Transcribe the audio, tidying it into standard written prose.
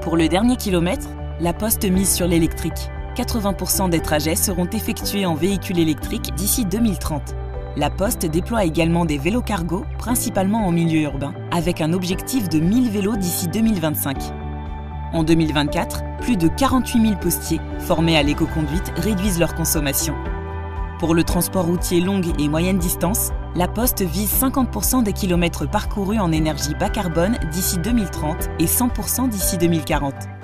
Pour le dernier kilomètre, la Poste mise sur l'électrique. 80% des trajets seront effectués en véhicule électrique d'ici 2030. La Poste déploie également des vélos cargo, principalement en milieu urbain, avec un objectif de 1000 vélos d'ici 2025. En 2024, plus de 48 000 postiers formés à l'éco-conduite réduisent leur consommation. Pour le transport routier longue et moyenne distance, la Poste vise 50% des kilomètres parcourus en énergie bas carbone d'ici 2030 et 100% d'ici 2040.